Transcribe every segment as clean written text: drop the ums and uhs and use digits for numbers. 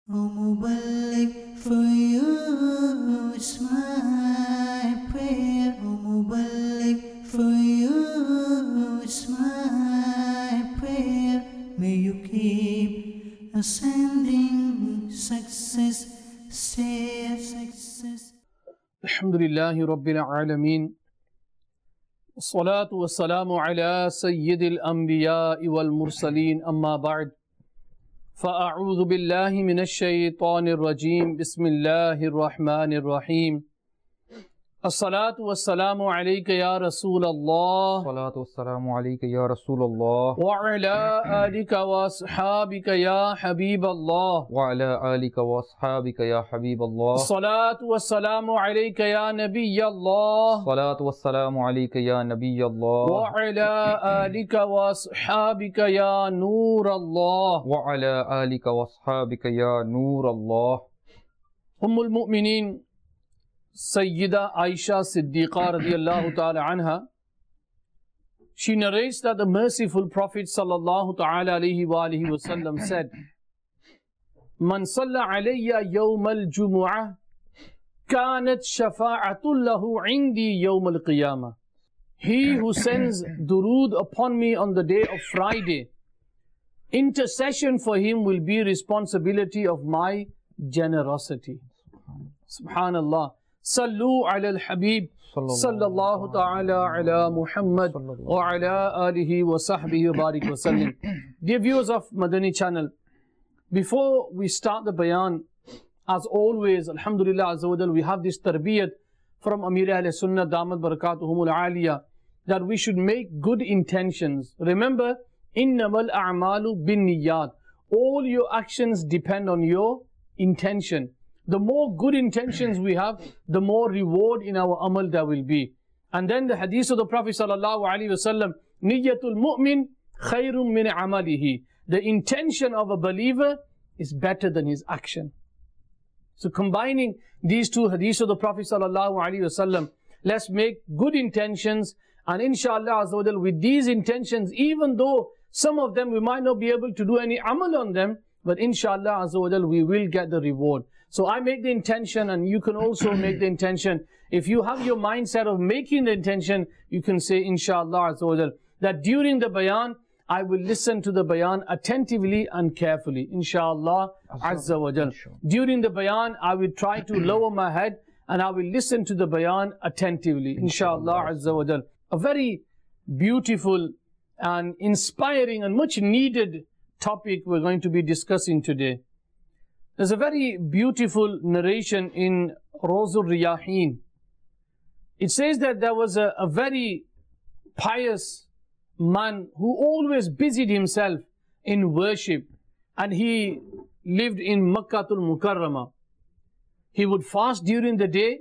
O Muballigh, for you is my prayer. O Muballigh, for you is my prayer. May you keep ascending success, success. Alhamdulillahi Rabbil Alameen. Wassalatu wassalamu ala Sayyidil Anbiya'i wal Mursaleen. Amma ba'd. فأعوذ بالله من الشيطان الرجيم بسم الله الرحمن الرحيم الصلاة والسلام عليك يا رسول الله الصلاة والسلام عليك يا رسول الله وعلى آلك وأصحابك يا حبيب الله وعلى آلك وأصحابك يا حبيب الله الصلاة والسلام عليك يا نبي الله الصلاة والسلام عليك يا نبي الله وعلى آلك وأصحابك يا نور الله وعلى آلك وأصحابك يا نور الله. المؤمنين Sayyida Aisha Siddiqa radiallahu ta'ala anha, she narrates that the merciful Prophet sallallahu ta'ala alayhi wa alihi wa sallam said, Man salla alayya yawm al-jumu'ah kanat shafa'atul lahu indi yawm al-qiyamah. He who sends durood upon me on the day of Friday, intercession for him will be responsibility of my generosity. Subhanallah. Sallu ala al-Habib sallallahu ta'ala ala Muhammad wa ala alihi wa sahbihi wa barik wa sallim. Dear viewers of Madani channel, before we start the bayan, as always, alhamdulillah azza wa jal, we have this tarbiyat from Amir Ahl Sunnah Damat Barakatuhumul Aliyah that we should make good intentions. Remember, innamal a'malu bin niyat. All your actions depend on your intention. The more good intentions we have, the more reward in our amal there will be. And then the hadith of the Prophet sallallahu alaihi wasallam, Niyatul mu'min khayrun min amalihi. The intention of a believer is better than his action. So combining these two hadiths of the Prophet sallallahu alaihi wasallam, let's make good intentions, and inshallah azza wa jal, with these intentions, even though some of them we might not be able to do any amal on them, but inshallah azza wa jal, we will get the reward. So I make the intention, and you can also make the intention. If you have your mindset of making the intention, you can say inshallah azza wa jal, that during the bayan, I will listen to the bayan attentively and carefully. Inshallah azza wa jal. During the bayan, I will try to lower my head and I will listen to the bayan attentively. Inshallah azza wa jal. A very beautiful and inspiring and much needed topic we're going to be discussing today. There's a very beautiful narration in Rawzul Riyahin. It says that there was a very pious man who always busied himself in worship, and he lived in Makkatul Mukarramah. He would fast during the day,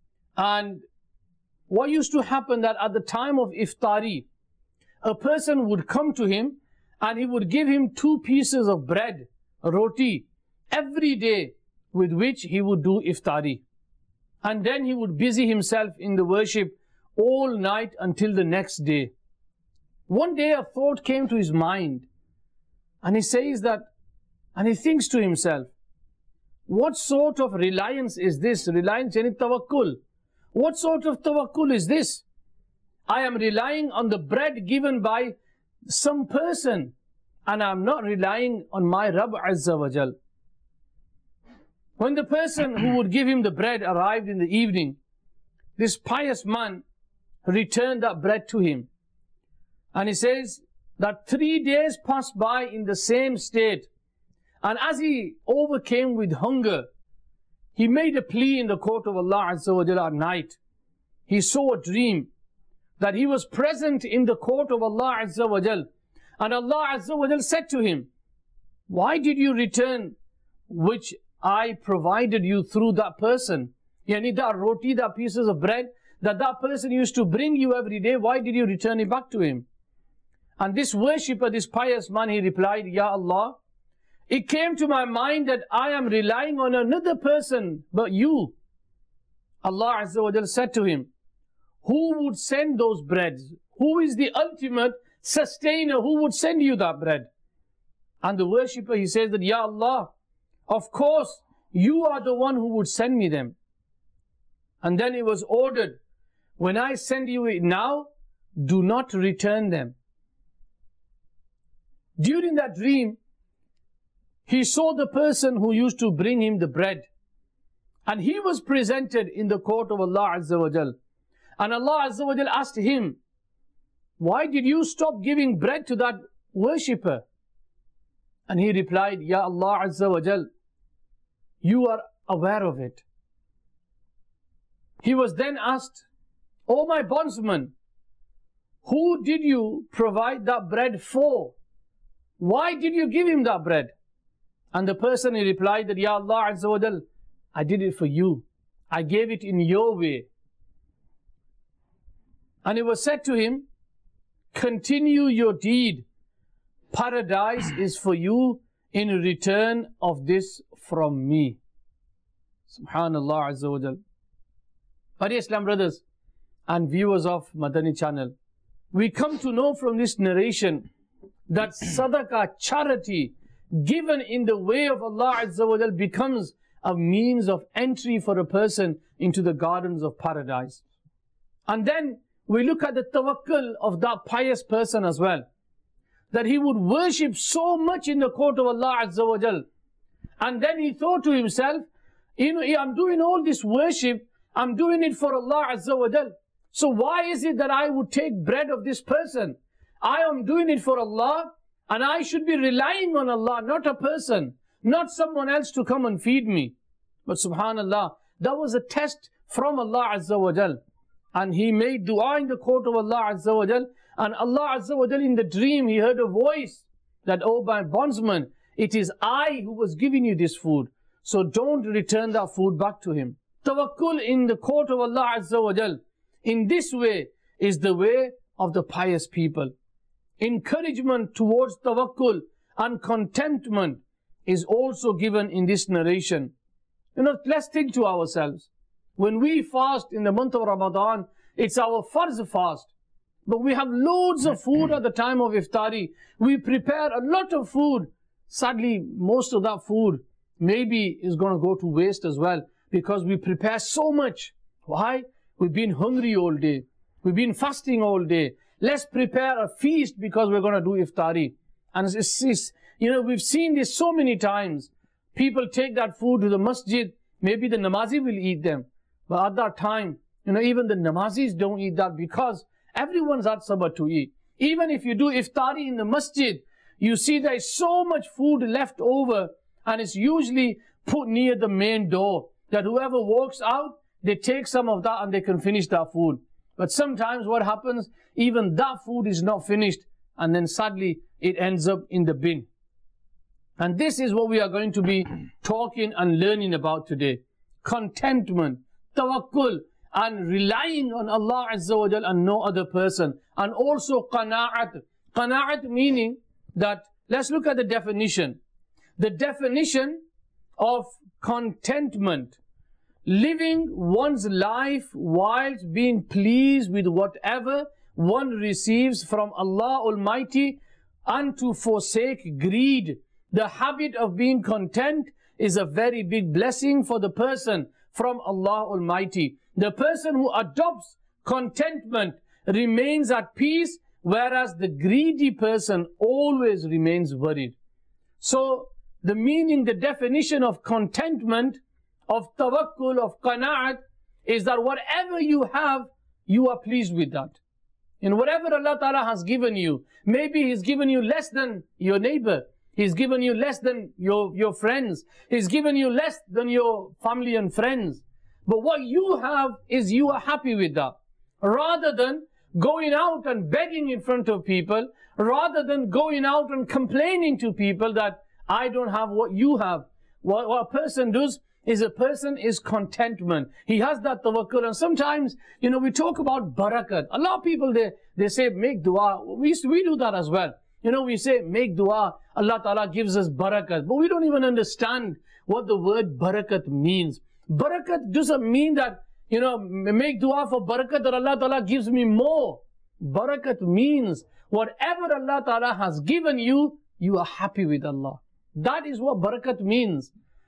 and what used to happen that at the time of iftari, a person would come to him and he would give him 2 pieces of bread, roti, every day, with which he would do iftari. And then he would busy himself in the worship all night until the next day. One day a thought came to his mind, and he says that, and he thinks to himself, what sort of reliance is this? Reliance yani tawakkul. What sort of tawakkul is this? I am relying on the bread given by some person, and I am not relying on my Rabb Azza wa Jal. When the person who would give him the bread arrived in the evening, this pious man returned that bread to him. And he says that 3 days passed by in the same state. And as he overcame with hunger, he made a plea in the court of Allah Azza wa Jalla at night. He saw a dream that he was present in the court of Allah Azza wa Jalla. And Allah Azza wa Jalla said to him, why did you return which I provided you through that person? Yani that roti, that pieces of bread, that person used to bring you every day, why did you return it back to him? And this worshipper, this pious man, he replied, Ya Allah, it came to my mind that I am relying on another person but you. Allah Azza wa Jalla said to him, who would send those breads? Who is the ultimate sustainer? Who would send you that bread? And the worshipper, he says that, Ya Allah, of course, you are the one who would send me them. And then it was ordered, when I send you it now, do not return them. During that dream, he saw the person who used to bring him the bread. And he was presented in the court of Allah Azza wa Jal. And Allah Azza wa Jal asked him, why did you stop giving bread to that worshipper? And he replied, Ya Allah Azza wa Jal, you are aware of it. He was then asked, O my bondsman, who did you provide that bread for? Why did you give him that bread? And the person, he replied that, Ya Allah Azza wa Jal, I did it for you. I gave it in your way. And it was said to him, continue your deed. Paradise is for you in return of this from me. Subhanallah Azza wa Jal. But Islam brothers and viewers of Madani channel, we come to know from this narration that sadaqah, charity, given in the way of Allah Azza wa Jal becomes a means of entry for a person into the gardens of paradise. And then we look at the tawakkul of that pious person as well, that he would worship so much in the court of Allah Azza wa Jal. And then he thought to himself, you know, I'm doing all this worship, I'm doing it for Allah Azza wa Jal. So why is it that I would take bread of this person? I am doing it for Allah, and I should be relying on Allah, not a person, not someone else to come and feed me. But subhanallah, that was a test from Allah Azza wa Jal. And he made dua in the court of Allah Azza wa Jal. And Allah Azza wa Jal, in the dream, he heard a voice that, oh my bondsman, it is I who was giving you this food. So don't return that food back to him. Tawakkul in the court of Allah Azza wa Jal, in this way, is the way of the pious people. Encouragement towards tawakkul and contentment is also given in this narration. You know, let's think to ourselves. When we fast in the month of Ramadan, it's our farz fast. But we have loads of food at the time of iftari. We prepare a lot of food. Sadly, most of that food maybe is going to go to waste as well, because we prepare so much. Why? We've been hungry all day. We've been fasting all day. Let's prepare a feast because we're going to do iftari. And you know, we've seen this so many times. People take that food to the masjid. Maybe the namazi will eat them. But at that time, you know, even the namazis don't eat that, because everyone's at sabah to eat. Even if you do iftari in the masjid, you see there is so much food left over, and it's usually put near the main door, that whoever walks out, they take some of that and they can finish that food. But sometimes what happens, even that food is not finished, and then sadly it ends up in the bin. And this is what we are going to be talking and learning about today. Contentment, tawakkul, and relying on Allah Azza wa Jal and no other person. And also qana'at. Qana'at meaning that, let's look at the definition. The definition of contentment: living one's life whilst being pleased with whatever one receives from Allah Almighty, and to forsake greed. The habit of being content is a very big blessing for the person from Allah Almighty. The person who adopts contentment remains at peace, whereas the greedy person always remains worried. So the meaning, the definition of contentment, of tawakkul, of qana'at, is that whatever you have, you are pleased with that. In whatever Allah Ta'ala has given you, maybe He's given you less than your neighbor, He's given you less than your friends, He's given you less than your family and friends. But what you have is you are happy with that. Rather than going out and begging in front of people, rather than going out and complaining to people that I don't have what you have. What a person does is a person is contentment. He has that tawakkul. And sometimes, you know, we talk about barakat. A lot of people, they say make dua. We do that as well. You know, we say make dua, Allah Ta'ala gives us barakat. But we don't even understand what the word barakat means. Barakat doesn't mean that, you know, make dua for barakat, that Allah Ta'ala gives me more. Barakat means whatever Allah Ta'ala has given you, you are happy with Allah. That is what barakat means.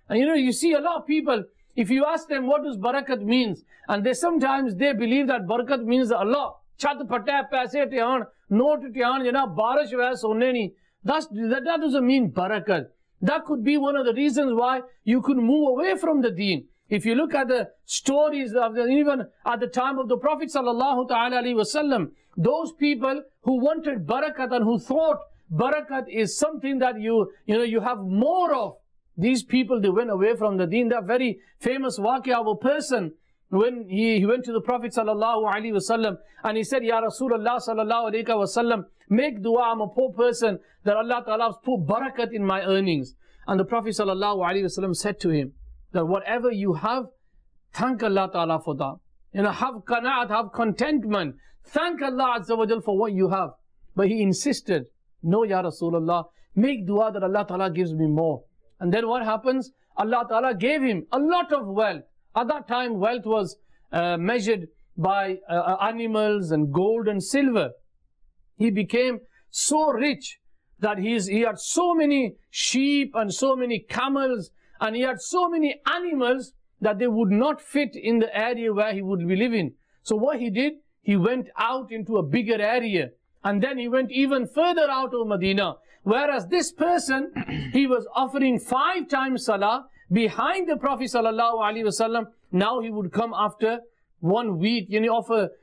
And you see a lot of people, if you ask them what does barakat means, and sometimes they believe that barakat means Allah. Chat pata, paise tiyan, note tiyan, barish vai sonne nahi. That doesn't mean barakat. That could be one of the reasons why you could move away from the deen. If you look at the stories of even at the time of the Prophet sallallahu ta'ala alaihi wasallam, those people who wanted barakat and who thought barakat is something that you have more of, these people, they went away from the deen. That very famous waqia of a person when he went to the Prophet sallallahu alaihi wasallam and he said, Ya Rasulullah sallallahu alaihi wasallam, make dua, I'm a poor person, that Allah Ta'ala put barakat in my earnings. And the Prophet sallallahu alaihi wasallam said to him that whatever you have, thank Allah Ta'ala for that. Have qanaat, have contentment. Thank Allah Azza wa Jal for what you have. But he insisted, no, Ya Rasulullah, make dua that Allah Ta'ala gives me more. And then what happens? Allah Ta'ala gave him a lot of wealth. At that time, wealth was measured by animals and gold and silver. He became so rich that he had so many sheep and so many camels, and he had so many animals that they would not fit in the area where he would be living. So what he did, he went out into a bigger area, and then he went even further out of Medina. Whereas this person, he was offering 5 times salah behind the Prophet sallallahu alaihi wasallam. Now he would come after 1 week, offer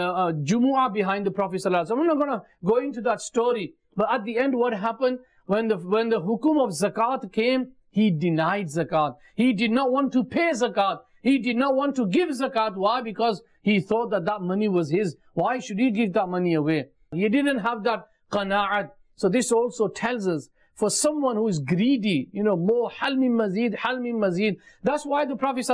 Jumu'ah behind the Prophet sallallahu alaihi wasallam. I'm not going to go into that story. But at the end, what happened? When the hukum of zakat came, he denied zakat. He did not want to pay zakat. He did not want to give zakat. Why? Because he thought that money was his. Why should he give that money away? He didn't have that qana'at. So this also tells us, for someone who is greedy, more halmin mazid. That's why the Prophet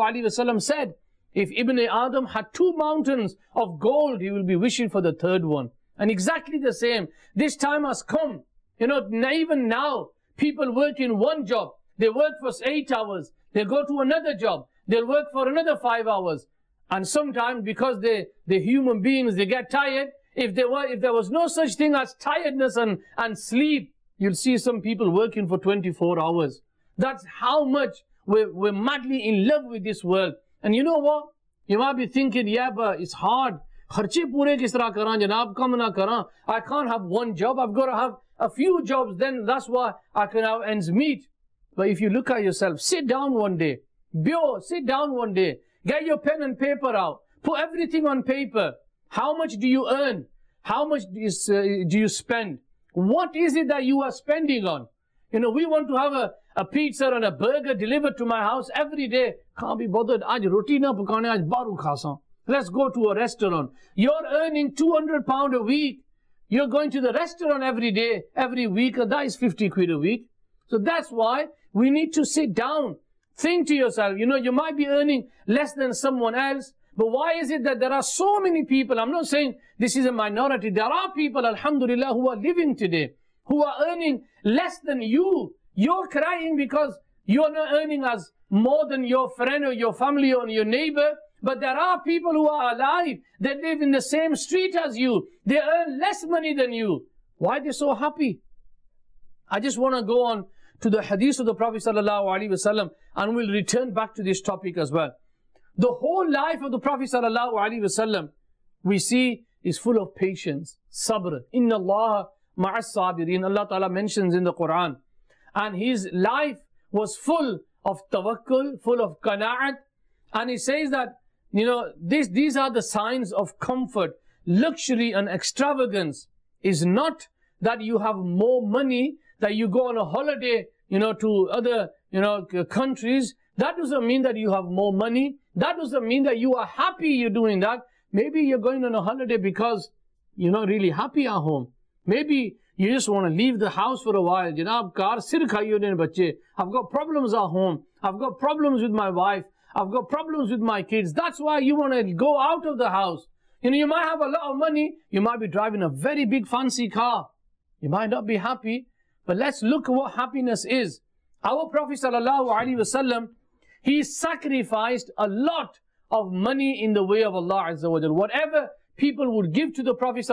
ﷺ said, if Ibn Adam had 2 mountains of gold, he will be wishing for the 3rd one. And exactly the same. This time has come. Even now, people work in one job. They work for 8 hours. They go to another job. They'll work for another 5 hours. And sometimes, because they're human beings, they get tired. If there was no such thing as tiredness and sleep, you'll see some people working for 24 hours. That's how much we're madly in love with this world. And you know what? You might be thinking, yeah, but it's hard. I can't have one job. I've got to have a few jobs. Then that's why I can have ends meet. But if you look at yourself, sit down one day. Sit down one day. Get your pen and paper out. Put everything on paper. How much do you earn? How much do you spend? What is it that you are spending on? We want to have a pizza and a burger delivered to my house every day. Can't be bothered. Aaj roti na pakane, aaj baru khasa. Let's go to a restaurant. You're earning £200 a week. You're going to the restaurant every day, every week, and that is 50 quid a week. So that's why we need to sit down. Think to yourself, you might be earning less than someone else, but why is it that there are so many people? I'm not saying this is a minority. There are people, alhamdulillah, who are living today, who are earning less than you. You're crying because you're not earning as more than your friend or your family or your neighbor. But there are people who are alive. They live in the same street as you. They earn less money than you. Why are they so happy? I just want to go on to the hadith of the Prophet ﷺ, and we'll return back to this topic as well. The whole life of the Prophet ﷺ, we see, is full of patience, sabr. Inna Allah ma'as sabirin. Allah Ta'ala mentions in the Quran. And his life was full of tawakkul, full of qana'at. And he says that, these are the signs of comfort. Luxury and extravagance is not that you have more money, that you go on a holiday, to other, countries. That doesn't mean that you have more money. That doesn't mean that you are happy you're doing that. Maybe you're going on a holiday because you're not really happy at home. Maybe you just want to leave the house for a while. I've got problems at home. I've got problems with my wife. I've got problems with my kids. That's why you want to go out of the house. You might have a lot of money. You might be driving a very big fancy car. You might not be happy. But let's look at what happiness is. Our Prophet ﷺ, he sacrificed a lot of money in the way of Allah Azza wa Jal. Whatever people would give to the Prophet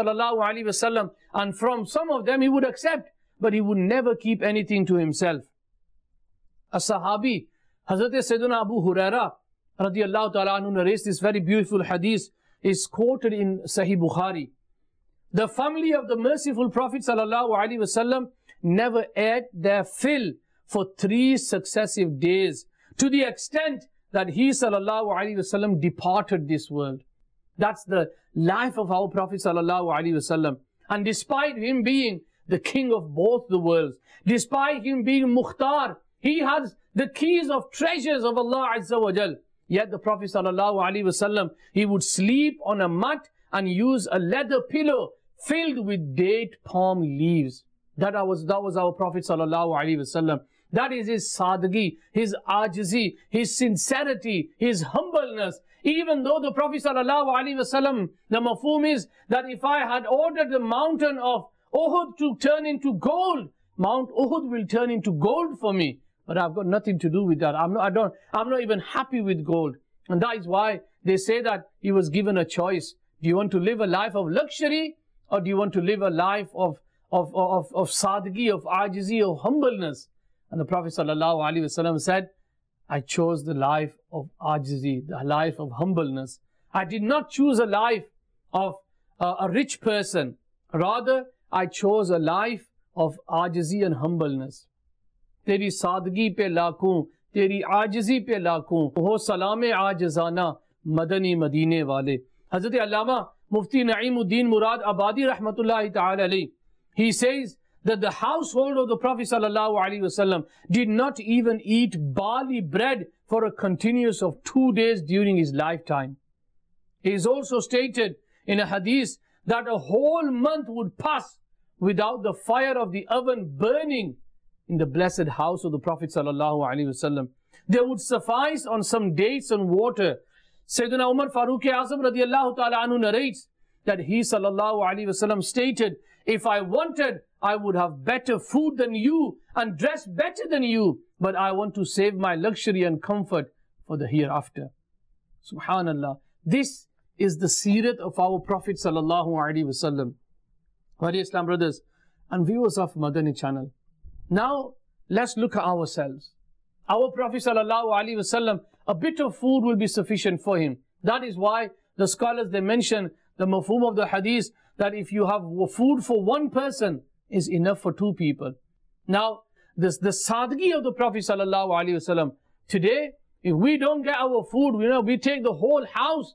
ﷺ, and from some of them he would accept, but he would never keep anything to himself. A Sahabi Hazrat Sayyidina Abu Huraira radiyallahu ta'ala anhu narrates this very beautiful hadith, is quoted in Sahih Bukhari. The family of the merciful Prophet sallallahu alaihi wasallam never ate their fill for 3 successive days, to the extent that he sallallahu alaihi wasallam departed this world. That's the life of our Prophet sallallahu alaihi wasallam. And despite him being the king of both the worlds, despite him being Mukhtar, he has the keys of treasures of Allah Azza wa Jal. Yet the Prophet sallallahu alaihi wasallam, he would sleep on a mat and use a leather pillow filled with date palm leaves. That was our Prophet sallallahu alaihi wasallam. That is his sadagi, his ajizi, his sincerity, his humbleness. Even though the Prophet sallallahu alaihi wasallam, the mafhum is that if I had ordered the mountain of Uhud to turn into gold, Mount Uhud will turn into gold for me. But I've got nothing to do with that. I'm not even happy with gold. And that is why they say that he was given a choice. Do you want to live a life of luxury, or do you want to live a life of sadgi, of ajizi, of humbleness? And the Prophet ﷺ said, I chose the life of ajizi, the life of humbleness. I did not choose a life of a rich person. Rather, I chose a life of ajizi and humbleness. Teri sadgi pe lakhon, teri ajizi pe lakhon, ho salame ajizana, madani madine wale. Hazrat Allama Mufti Na'imuddin Murad Abadi rahmatullahi ta'ala alayhi, he says that the household of the Prophet sallallahu alaihi wasallam did not even eat barley bread for a continuous of 2 days during his lifetime. It is also stated in a hadith that a whole month would pass without the fire of the oven burning in the blessed house of the Prophet sallallahu alaihi wasallam. They would suffice on some dates and water. Sayyidina Umar Farooq Azam radiyallahu ta'ala anhu narrates that he sallallahu alaihi wasallam stated, if I wanted, I would have better food than you and dress better than you, but I want to save my luxury and comfort for the hereafter. Subhanallah. This is the seerat of our Prophet sallallahu alaihi wasallam. Dear Islam brothers and viewers of Madani channel, now let's look at ourselves. Our Prophet sallallahu alaihi wasallam, a bit of food will be sufficient for him. That is why the scholars, they mention the mafhum of the hadith, that if you have food for one person, is enough for 2 people. Now, the sadgi of the Prophet sallallahu alaihi wasallam. Today, if we don't get our food, we take the whole house.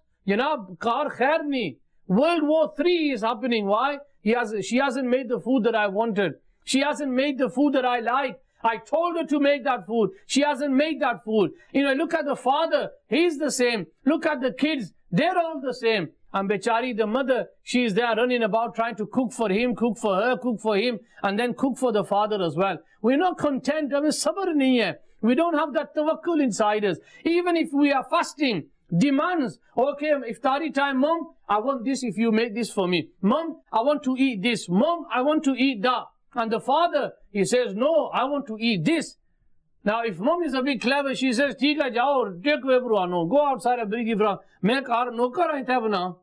Kar khair nahi. World War III is happening. Why? She hasn't made the food that I wanted. She hasn't made the food that I like. I told her to make that food. She hasn't made that food. Look at the father. He's the same. Look at the kids. They're all the same. And Bechari, the mother, she is there running about trying to cook for him, cook for her, cook for him, and then cook for the father as well. We're not content. Sabr nahi hai. We don't have that tawakkul inside us. Even if we are fasting, demands, okay, iftari time, Mom, I want this if you make this for me. Mom, I want to eat this. Mom, I want to eat that. And the father, he says, no, I want to eat this. Now, if Mom is a bit clever, she says, take away, go outside and bring it from, make our nokar aita.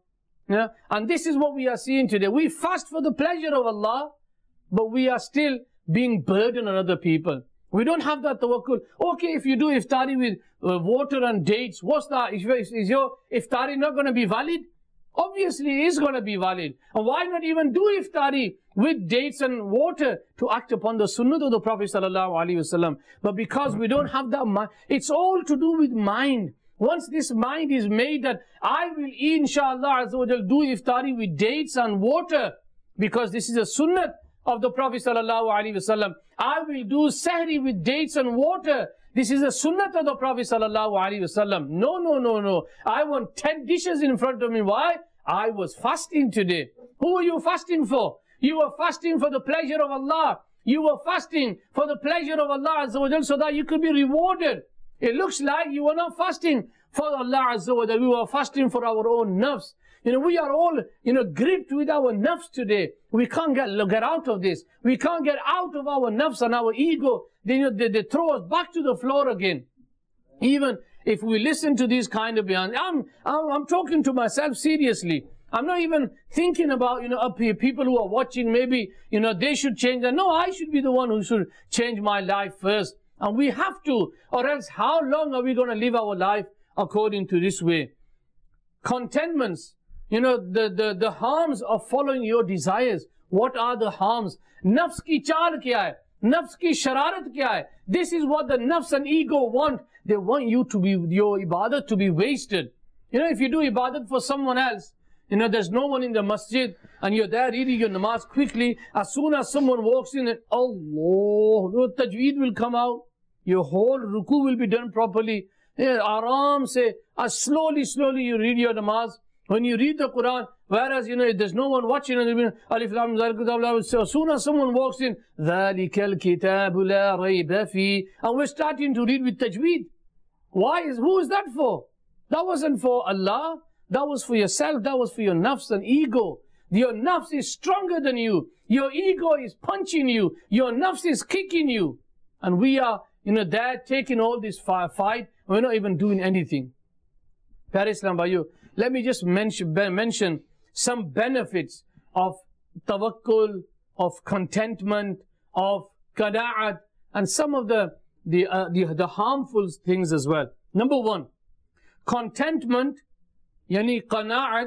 And this is what we are seeing today. We fast for the pleasure of Allah, but we are still being burdened on other people. We don't have that tawakkul. Okay, if you do iftari with water and dates, what's that? Is your iftari not going to be valid? Obviously, it is going to be valid. And why not even do iftari with dates and water to act upon the sunnah of the Prophet sallallahu alaihi wasallam? But because we don't have that mind, it's all to do with mind. Once this mind is made that I will inshallah azza wa jal do iftari with dates and water, because this is a sunnah of the Prophet sallallahu alaihi wasallam. I will do sahri with dates and water. This is a sunnah of the Prophet sallallahu alaihi wasallam. No. I want 10 dishes in front of me. Why? I was fasting today. Who are you fasting for? You were fasting for the pleasure of Allah. You were fasting for the pleasure of Allah azza wa jal, so that you could be rewarded. It looks like you were not fasting for Allah azza wa jal. We were fasting for our own nafs. We are all, gripped with our nafs today. We can't get out of this. We can't get out of our nafs and our ego. They throw us back to the floor again. Even if we listen to these kind of bayan, I'm talking to myself seriously. I'm not even thinking about, people who are watching, maybe, they should change that. No, I should be the one who should change my life first. And we have to, or else how long are we going to live our life according to this way? Contentments, the harms of following your desires. What are the harms? Nafs ki chaal kya hai? Nafs ki shararat kya hai? This is what the nafs and ego want. They want you to be, your ibadat to be wasted. If you do ibadat for someone else, there's no one in the masjid and you're there reading your namaz quickly. As soon as someone walks in, Allah, the tajweed will come out. Your whole ruku will be done properly. Aram se, slowly you read your namaz. When you read the Quran, whereas there's no one watching, Alif Lam Mim, so as soon as someone walks in, Dhalikal Kitabu la rayba fi, and we're starting to read with tajweed. Who is that for? That wasn't for Allah. That was for yourself. That was for your nafs and ego. Your nafs is stronger than you. Your ego is punching you. Your nafs is kicking you. And we are, there taking all this fight. We're not even doing anything. Pyare Islam Bhaiyo, let me just mention some benefits of tawakkul, of contentment, of qana'at, and some of the harmful things as well. Number one, contentment, yani qana'at,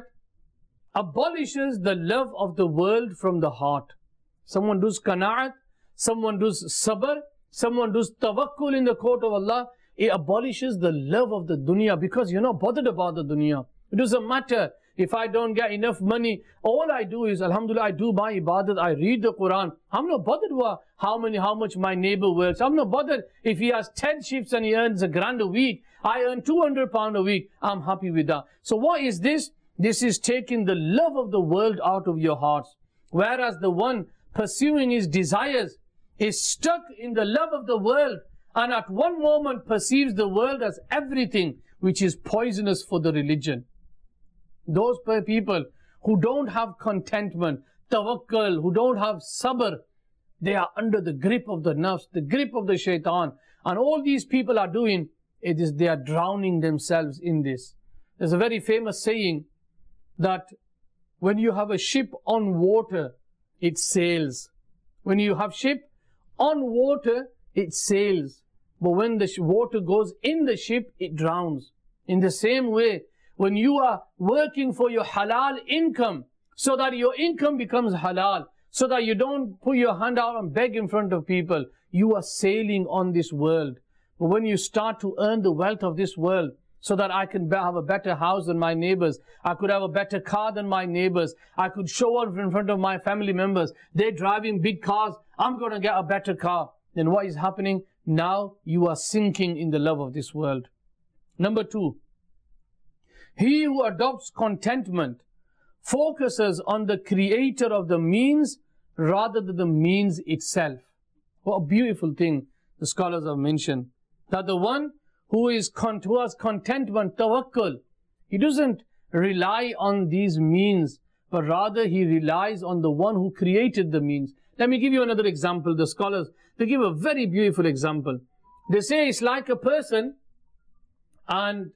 abolishes the love of the world from the heart. Someone does qana'at, someone does sabr, someone does tawakkul in the court of Allah, it abolishes the love of the dunya, because you're not bothered about the dunya. It doesn't matter if I don't get enough money. All I do is, alhamdulillah, I do my ibadat, I read the Quran. I'm not bothered how much my neighbor works. I'm not bothered if he has 10 shifts and he earns £1,000 a week. I earn £200 a week. I'm happy with that. So what is this? This is taking the love of the world out of your hearts. Whereas the one pursuing his desires is stuck in the love of the world, and at one moment perceives the world as everything, which is poisonous for the religion. Those people who don't have contentment, tawakkul, who don't have sabr, they are under the grip of the nafs, the grip of the shaitan. And all these people are doing, they are drowning themselves in this. There's a very famous saying that when you have a ship on water, it sails. When you have ship on water, it sails. But when the water goes in the ship, it drowns. In the same way, when you are working for your halal income, so that your income becomes halal, so that you don't put your hand out and beg in front of people, you are sailing on this world. But when you start to earn the wealth of this world, so that I can have a better house than my neighbors, I could have a better car than my neighbors, I could show off in front of my family members, they're driving big cars, I'm going to get a better car. Then what is happening? Now you are sinking in the love of this world. Number two, he who adopts contentment focuses on the creator of the means rather than the means itself. What a beautiful thing the scholars have mentioned. That the one who has contentment, tawakkul, he doesn't rely on these means, but rather he relies on the one who created the means. Let me give you another example. The scholars, they give a very beautiful example. They say it's like a person and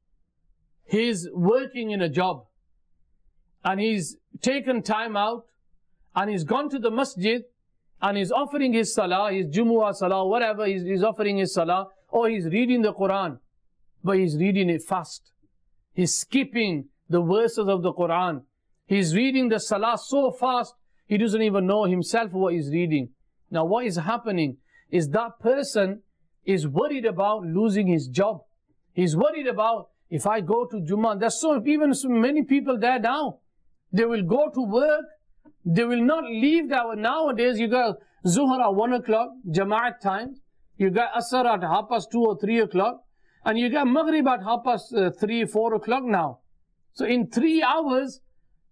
he's working in a job and he's taken time out and he's gone to the masjid and he's offering his salah, his Jumu'ah salah, whatever, he's offering his salah, or he's reading the Quran, but he's reading it fast. He's skipping the verses of the Quran. He's reading the salah so fast, he doesn't even know himself what he's reading. Now what is happening is that person is worried about losing his job. He's worried about, if I go to Jummah, there's so many people there now. They will go to work, they will not leave there. Nowadays you got Zuhr at 1 o'clock, Jama'at time. You got Asr at 2:30 or 3 o'clock. And you got Maghrib at 3:30, 4 o'clock now. So in 3 hours,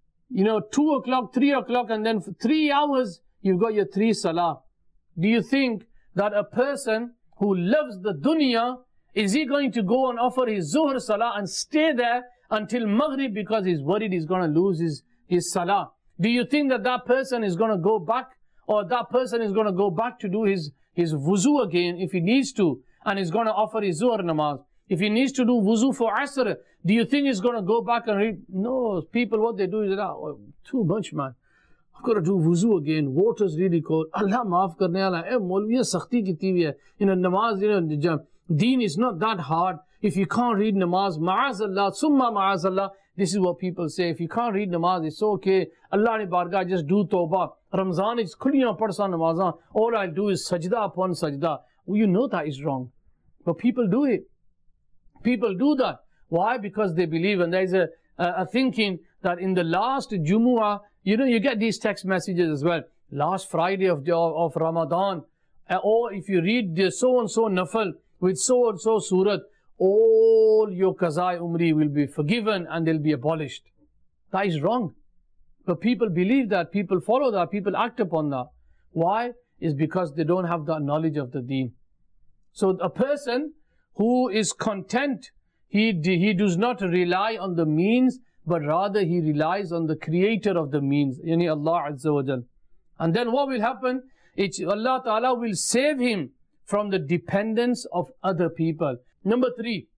2 o'clock, 3 o'clock, and then for 3 hours, you've got your 3 salah. Do you think that a person who loves the dunya, is he going to go and offer his Zuhr salah and stay there until Maghrib because he's worried he's going to lose his salah? Do you think that that person is going to go back, or that person is going to go back to do his wuzu again if he needs to, and he's going to offer his Zuhr namaz? If he needs to do wuzu for Asr, do you think he's going to go back and read? No, people, what they do is, too much, man. I've got to do wuzu again. Water's really cold. Allah maaf karne wala. Maulviyan sakhti kiti hui hai. Namaz, deen is not that hard. If you can't read namaz, ma'azallah, summa ma'azallah. This is what people say. If you can't read namaz, it's okay. Allah ne bargah, just do tawbah. Ramzan is khuliyan padsa namazan. All I'll do is sajda upon sajda. Well, you know that is wrong. But people do it. People do that. Why? Because they believe. And there is a thinking that in the last Jumu'ah, you get these text messages as well. Last Friday of Ramadan, or if you read the so-and-so nafal with so-and-so surat, all your qazai umri will be forgiven and they'll be abolished. That is wrong. But people believe that, people follow that, people act upon that. Why? Is because they don't have that knowledge of the deen. So a person who is content, he does not rely on the means, but rather he relies on the creator of the means, yani Allah Azza wa Jal. And then what will happen? Allah Ta'ala will save him from the dependence of other people. Number 3,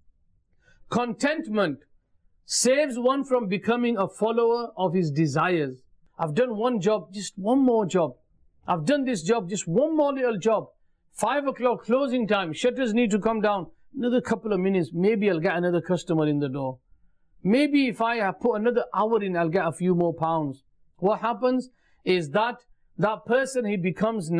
contentment saves one from becoming a follower of his desires. I've done one job, just one more job. I've done this job, just one more little job. 5 o'clock closing time, shutters need to come down. Another couple of minutes, maybe I'll get another customer in the door. Maybe if I put another hour in, I'll get a few more pounds. What happens is that person he becomes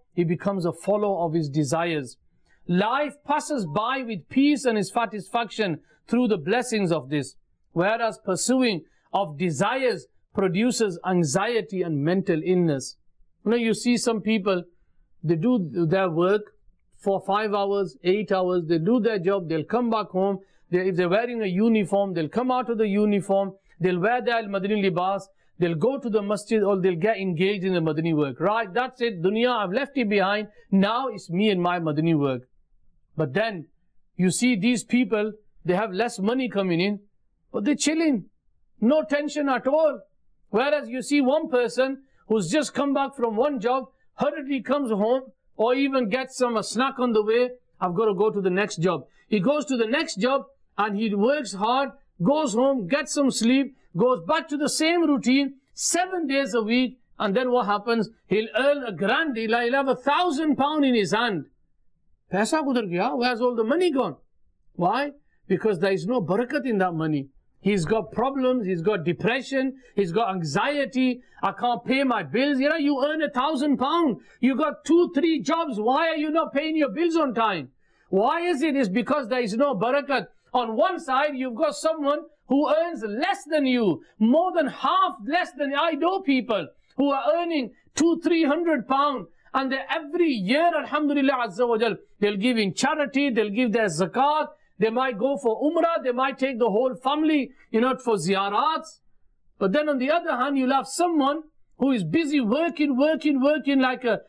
a follower of his desires. Life passes by with peace and satisfaction through the blessings of this. Whereas pursuing of desires produces anxiety and mental illness. You see some people, they do their work for 5 hours, 8 hours, they do their job, they'll come back home. If they're wearing a uniform, they'll come out of the uniform, they'll wear their Madani libas, they'll go to the masjid or they'll get engaged in the Madani work. Right, that's it, dunya, I've left it behind, now it's me and my Madani work. But then, you see these people, they have less money coming in, but they're chilling, no tension at all. Whereas you see one person who's just come back from one job, hurriedly comes home, or even gets a snack on the way, I've got to go to the next job. He goes to the next job, and he works hard, goes home, gets some sleep, goes back to the same routine, 7 days a week, and then what happens? He'll earn a grand deal, he'll have £1,000 in his hand. Paisa kudhar gaya? Where's all the money gone? Why? Because there is no barakat in that money. He's got problems, he's got depression, he's got anxiety, I can't pay my bills. You earn £1,000, you got 2-3 jobs, why are you not paying your bills on time? Why is it? It's because there is no barakat. On one side, you've got someone who earns less than you, more than half less than I know people who are earning £200-300, and every year, alhamdulillah azza wa jal, they'll give in charity, they'll give their zakat, they might go for umrah, they might take the whole family, for ziyarats. But then on the other hand, you'll have someone who is busy working like a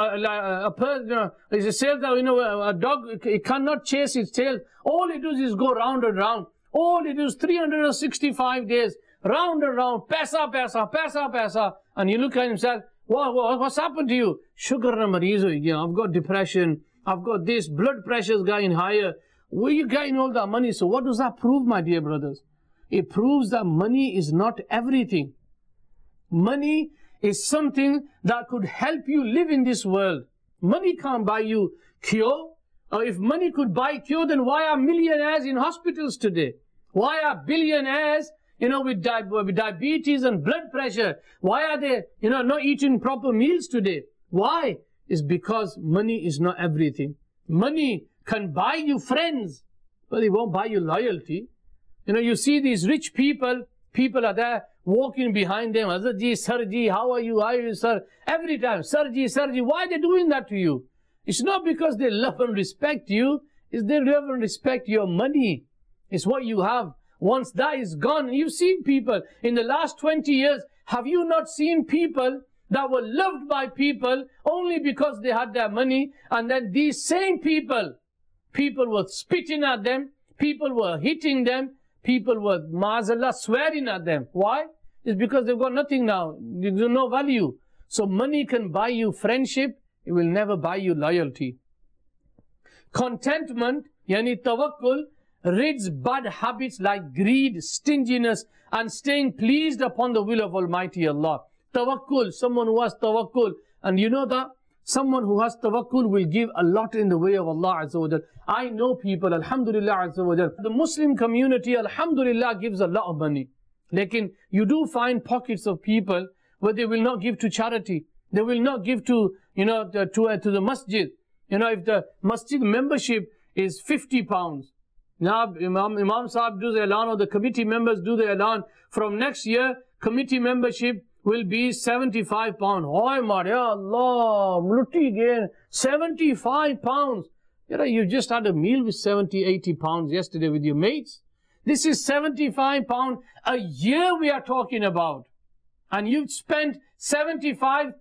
dog, it cannot chase its tail. All it does is go round and round. All it is 365 days, round and round, paisa. And you look at himself, what's happened to you? Sugar na mareez ho gaya, I've got depression, I've got this, blood pressure's going higher. Where are you getting all that money? So what does that prove, my dear brothers? It proves that money is not everything. Money is something that could help you live in this world. Money can't buy you cure. Or if money could buy cure, then why are millionaires in hospitals today? Why are billionaires, with diabetes and blood pressure? Why are they, not eating proper meals today? Why? It's because money is not everything. Money can buy you friends, but it won't buy you loyalty. You see these rich people are there walking behind them. Hazrat ji, Sir ji, how are you, sir? Every time, Sir ji, why are they doing that to you? It's not because they love and respect you, it's they love and respect your money. It's what you have. Once that is gone, you've seen people in the last 20 years, have you not seen people that were loved by people only because they had their money, and then these same people were spitting at them, people were hitting them, people were, ma'azallah, swearing at them. Why? It's because they've got nothing now. There's no value. So money can buy you friendship, it will never buy you loyalty. Contentment, yani tawakkul, rids bad habits like greed, stinginess, and staying pleased upon the will of Almighty Allah. tawakkul, someone who has tawakkul. And you know that someone who has tawakkul will give a lot in the way of Allah Azza wa Jal. I know people, alhamdulillah Azza wa Jal. The Muslim community, alhamdulillah, gives a lot of money. Lekin you do find pockets of people where they will not give to charity. They will not give to, to the masjid. If the masjid membership is £50, now Imam Sahib does the elan, or the committee members do the elan, from next year, committee membership will be £75. Oh, Maria Allah, mulutti again, £75. You just had a meal with 70, 80 pounds yesterday with your mates. This is £75 a year we are talking about. And you've spent £75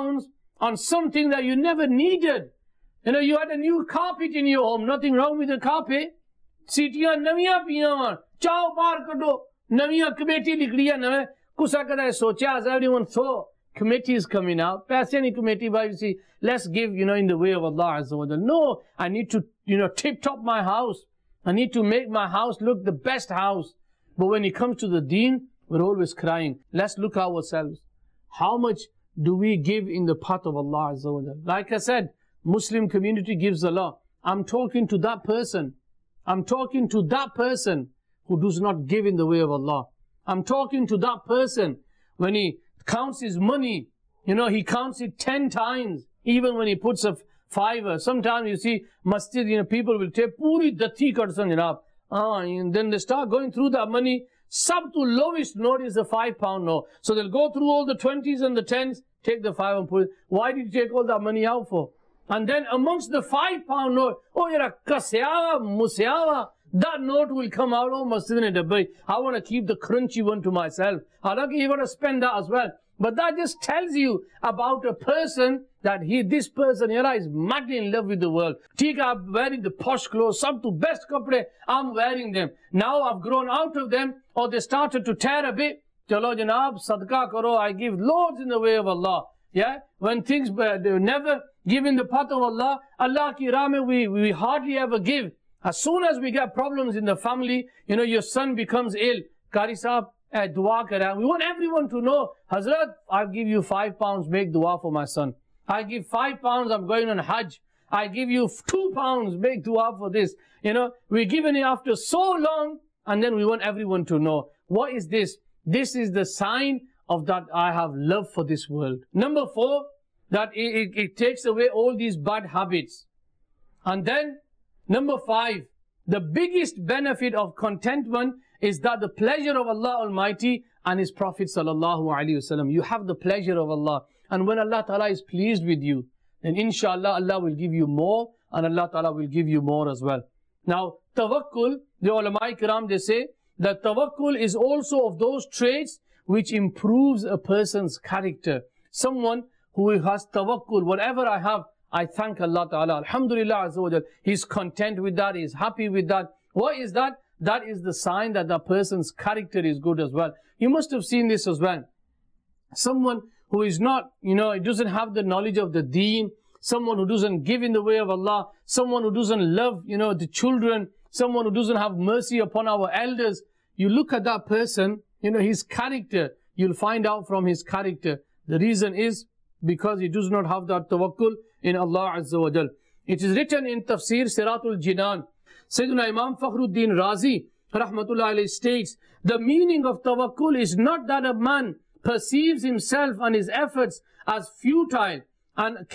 on something that you never needed. You had a new carpet in your home. Nothing wrong with the carpet. Sitiyan naviyan piyan wan. Chao baar kaddo. Naviyan committee likliya nave. Kusa kada socha, as everyone thought. Committee is coming out. Paise nahi committee, but you see, let's give, in the way of Allah Azza wa Jal. No, I need to, tip-top my house. I need to make my house look the best house. But when it comes to the deen, we're always crying. Let's look at ourselves. How much do we give in the path of Allah Azza wa Jal? Like I said, Muslim community gives a lot. I'm talking to that person. I'm talking to that person who does not give in the way of Allah. I'm talking to that person when he counts his money, he counts it 10 times, even when he puts a fiver. Sometimes you see masjid, people will take puri datti karsan janab. And then they start going through that money. Sub to lowest note is the £5 note. So they'll go through all the 20s and the 10s, take the 5 and put it. Why did you take all that money out for? And then amongst the £5 note, oh, you're a kasyawa, musyawa, that note will come out, oh, masjid in Dubai. I want to keep the crunchy one to myself. Halaki, you got to spend that as well. But that just tells you about a person that this person is madly in love with the world. Tika, I'm wearing the posh clothes, some to best kapde, I'm wearing them. Now I've grown out of them, or they started to tear a bit. Chalo janab, sadqa karo, I give loads in the way of Allah. Yeah, when things they never give in the path of Allah, Allah ki raah mein we hardly ever give. As soon as we get problems in the family, your son becomes ill. Qari sahab, dua kara. We want everyone to know, Hazrat, I give you £5, make dua for my son. I give £5, I'm going on Hajj. I give you £2, make dua for this. We're giving it after so long, and then we want everyone to know. What is this? This is the sign of that I have love for this world. Number 4, that it takes away all these bad habits. And then, number 5, the biggest benefit of contentment is that the pleasure of Allah Almighty and His Prophet Sallallahu Alaihi Wasallam. You have the pleasure of Allah. And when Allah Ta'ala is pleased with you, then inshallah Allah will give you more, and Allah Ta'ala will give you more as well. Now, tawakkul, the ulama kiram, they say that tawakkul is also of those traits which improves a person's character. Someone who has tawakkul, whatever I have, I thank Allah Ta'ala. Alhamdulillah Azza wa Jal. He's content with that, he's happy with that. What is that? That is the sign that the person's character is good as well. You must have seen this as well. Someone who is not, doesn't have the knowledge of the deen, someone who doesn't give in the way of Allah, someone who doesn't love, the children, someone who doesn't have mercy upon our elders. You look at that person, his character, you'll find out from his character. The reason is because he does not have that tawakkul in Allah Azza wa Jal. It is written in Tafsir Siratul Jinan. Sayyidina Imam Fakhruddin Razi, rahmatullah alayhi, states, the meaning of tawakkul is not that a man perceives himself and his efforts as futile and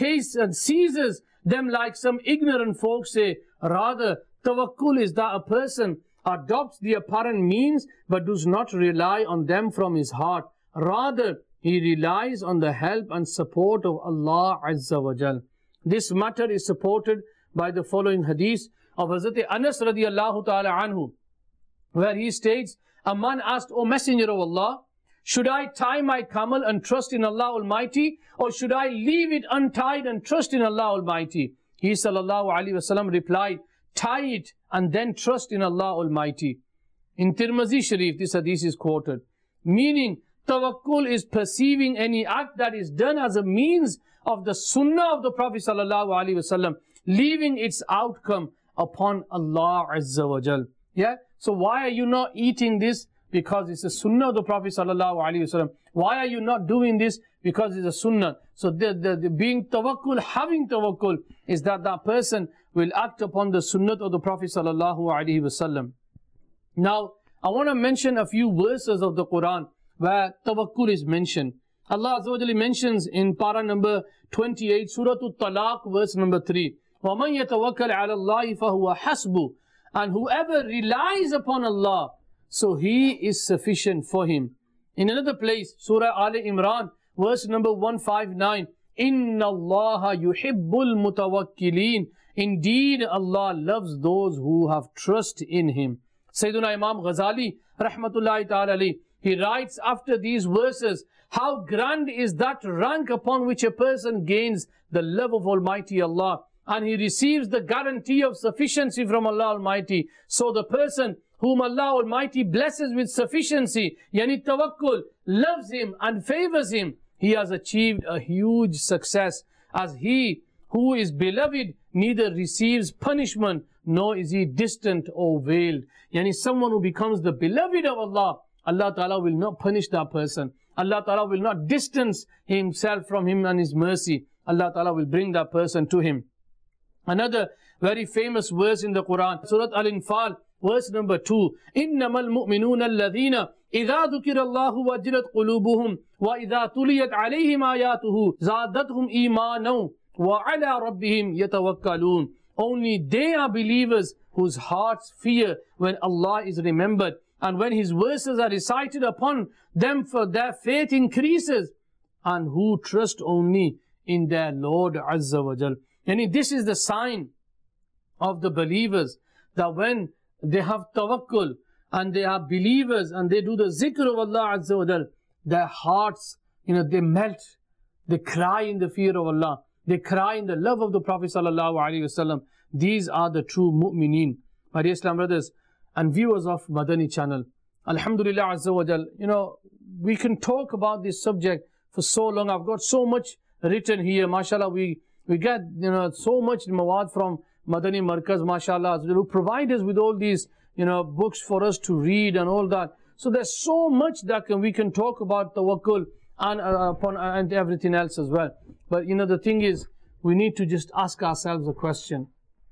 seizes them like some ignorant folks say. Rather, tawakkul is that a person adopts the apparent means but does not rely on them from his heart. Rather, he relies on the help and support of Allah Azza wa Jal. This matter is supported by the following hadith of Hazrat Anas radiallahu ta'ala anhu, where he states, a man asked, O Messenger of Allah, should I tie my camel and trust in Allah Almighty, or should I leave it untied and trust in Allah Almighty? He sallallahu alaihi wasallam replied, tie it and then trust in Allah Almighty. In Tirmizi Sharif, this hadith is quoted, meaning tawakkul is perceiving any act that is done as a means of the sunnah of the Prophet sallallahu alaihi wasallam, leaving its outcome upon Allah Azza wa Jal. Yeah? So why are you not eating this Because it's a sunnah of the Prophet sallallahu alaihi wasallam. Why are you not doing this? Because it's a sunnah. So the being tawakkul, having tawakkul, is that person will act upon the sunnah of the Prophet sallallahu alaihi wasallam. Now, I want to mention a few verses of the Quran where tawakkul is mentioned. Allah Azza wa Jalla mentions in para number 28, Surah Al-Talaq, verse number 3. وَمَنْ يَتَوَكَّلْ عَلَى اللَّهِ فَهُوَ حَسْبُهُ. And whoever relies upon Allah, so he is sufficient for him. In another place, Surah Al Imran, verse number 159. Inna Allah yuhibbul mutawakkilin. Indeed, Allah loves those who have trust in Him. Sayyiduna Imam Ghazali, rahmatullahi ta'ala alayhi, he writes after these verses, how grand is that rank upon which a person gains the love of Almighty Allah, and he receives the guarantee of sufficiency from Allah Almighty. So the person whom Allah Almighty blesses with sufficiency, yani tawakkul, loves him and favors him, he has achieved a huge success, as he who is beloved neither receives punishment nor is he distant or veiled. Yani someone who becomes the beloved of Allah, Allah Ta'ala will not punish that person. Allah Ta'ala will not distance Himself from him and His mercy. Allah Ta'ala will bring that person to him. Another very famous verse in the Quran, Surah Al-Anfal, verse number 2. إِنَّمَا الْمُؤْمِنُونَ الَّذِينَ إِذَا ذُكِرَ اللَّهُ وَجِلَتْ قُلُوبُهُمْ وَإِذَا تُلِيَتْ عَلَيْهِمْ آيَاتُهُ زَادَتْهُمْ إِيمَانًا وَعَلَى رَبِّهِمْ يَتَوَكَّلُونَ. Only they are believers whose hearts fear when Allah is remembered, and when His verses are recited upon them, for their faith increases, and who trust only in their Lord Azza wa Jal. And this is the sign of the believers, that when they have tawakkul and they are believers and they do the zikr of Allah Azza wa Jal, their hearts, they melt, they cry in the fear of Allah, they cry in the love of the Prophet sallallahu alaihi wasallam. These are the true mu'mineen. My dear Islam brothers and viewers of Madani channel, Alhamdulillah Azza wa Jal, we can talk about this subject for so long. I've got so much written here, mashallah. We get so much mawad from Madani Markaz, mashallah, who provide us with all these books for us to read and all that. So there's so much that we can talk about tawakkul and everything else as well. But the thing is, we need to just ask ourselves a question.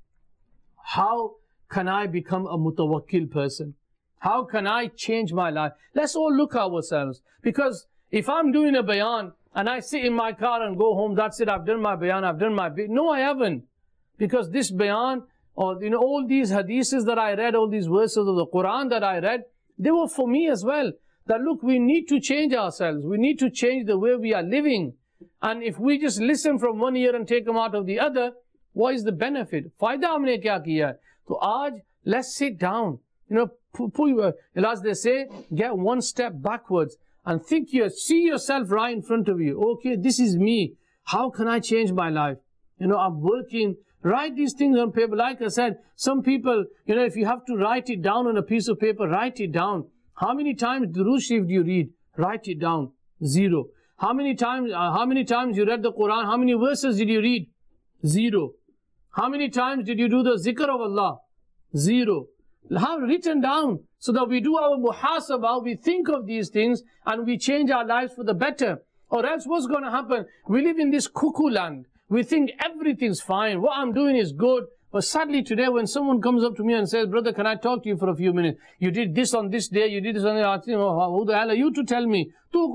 How can I become a mutawakkil person? How can I change my life? Let's all look at ourselves. Because if I'm doing a bayan and I sit in my car and go home, that's it, I've done my bayan, I've done my bit. No, I haven't. Because this bayan, or all these hadiths that I read, all these verses of the Quran that I read, they were for me as well. That look, we need to change ourselves. We need to change the way we are living. And if we just listen from one ear and take them out of the other, what is the benefit? Fayda humne kya kiya? So aaj, let's sit down. As they say, get one step backwards and see yourself right in front of you. Okay, this is me. How can I change my life? I'm working. Write these things on paper. Like I said, some people, if you have to write it down on a piece of paper, write it down. How many times Durood Sharif do you read? Write it down. 0. How many times you read the Quran? How many verses did you read? 0. How many times did you do the zikr of Allah? 0. Have written down, so that we do our muhasabah, we think of these things and we change our lives for the better. Or else what's going to happen? We live in this cuckoo land. We think everything's fine. What I'm doing is good. But sadly today, when someone comes up to me and says, brother, can I talk to you for a few minutes? You did this on this day, you did this on the other. Who the hell are you to tell me?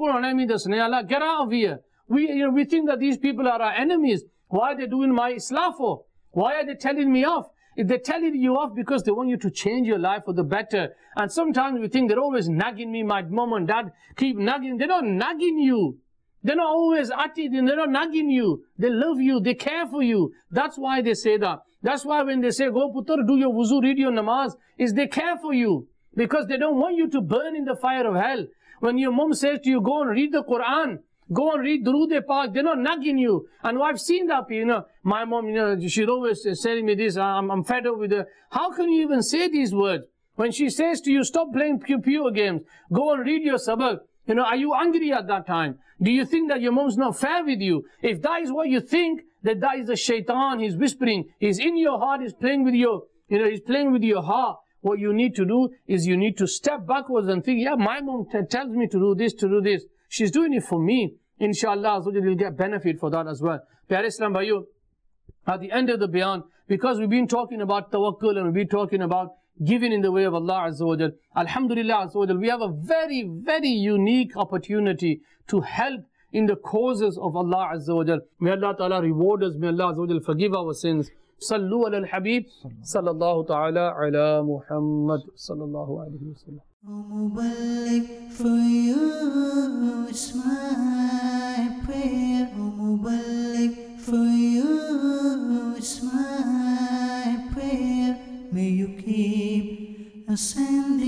Get out of here. We think that these people are our enemies. Why are they doing my islah for? Why are they telling me off? If they're telling you off because they want you to change your life for the better. And sometimes we think they're always nagging me, my mom and dad keep nagging. They're not nagging you. They're not always at it, and they're not nagging you. They love you, they care for you. That's why they say that. That's why when they say, go putar, do your wuzu, read your namaz, is they care for you. Because they don't want you to burn in the fire of hell. When your mom says to you, go and read the Quran, go and read Durood-e-Pak, they're not nagging you. And I've seen that, my mom, she's always telling me this, I'm fed up with her. How can you even say these words? When she says to you, stop playing computer games, go and read your sabak. Are you angry at that time? Do you think that your mom's not fair with you? If that is what you think, that is the shaitan, he's whispering, he's in your heart, he's playing with your, he's playing with your heart. What you need to do is you need to step backwards and think, yeah, my mom tells me to do this, to do this. She's doing it for me. Inshallah, you'll get benefit for that as well. Pyare Islam Bhaiyo, at the end of the bayan, because we've been talking about tawakkul and we've been talking about giving in the way of Allah Azza wa Jal, Alhamdulillah Azza wa Jal, we have a very, very unique opportunity to help in the causes of Allah Azza wa Jal. May Allah Ta'ala reward us, may Allah Azza wa Jal forgive our sins. Sallu ala al-Habib, sallallahu ta'ala ala Muhammad, sallallahu alayhi wa sallam. Mubarak for you, it's my prayer. Mubarak for you, it's my prayer. May you keep ascending.